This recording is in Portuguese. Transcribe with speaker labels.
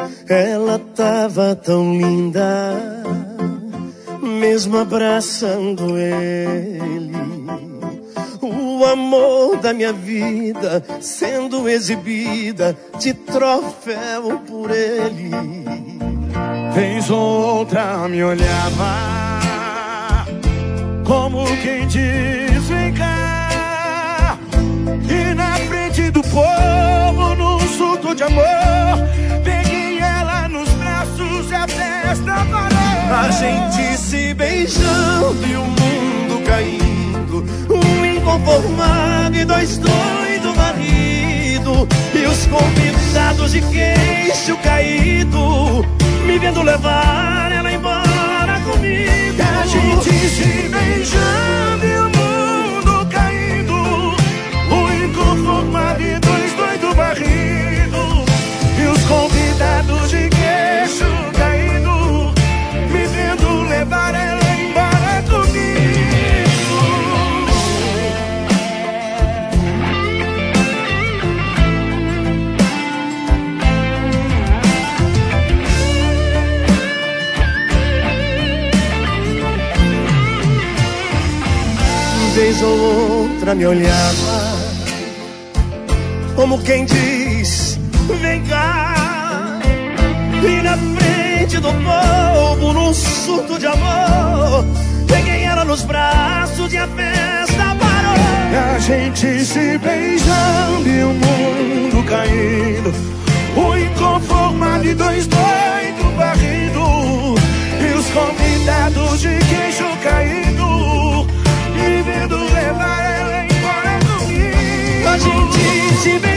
Speaker 1: Ela tava tão linda, mesmo abraçando ele. O amor da minha vida sendo exibida de troféu por ele.
Speaker 2: Vez ou outra me olhava, como quem diz vem cá. E na frente do povo, num surto de amor, peguei ela nos braços e a festa parou.
Speaker 1: A gente se beijando e o mundo caindo, um inconformado e dois doidos marido. E os convidados de queixo caído, me vendo levar ela embora comigo.
Speaker 2: A gente se beijando e o mundo caindo, um inconformado e dois doidos barrido. E os convidados de queixo caído, me vendo levar ela embora comigo.
Speaker 1: Vez ou outra me olhava, como quem diz, vem cá. E na frente do povo, num surto de amor, peguei ela nos braços e a festa parou.
Speaker 2: A gente se beijando e o mundo caindo, o inconformado e dois doidos barrido. E os convidados de queixo caído, me vendo levar ela embora comigo.
Speaker 1: A gente se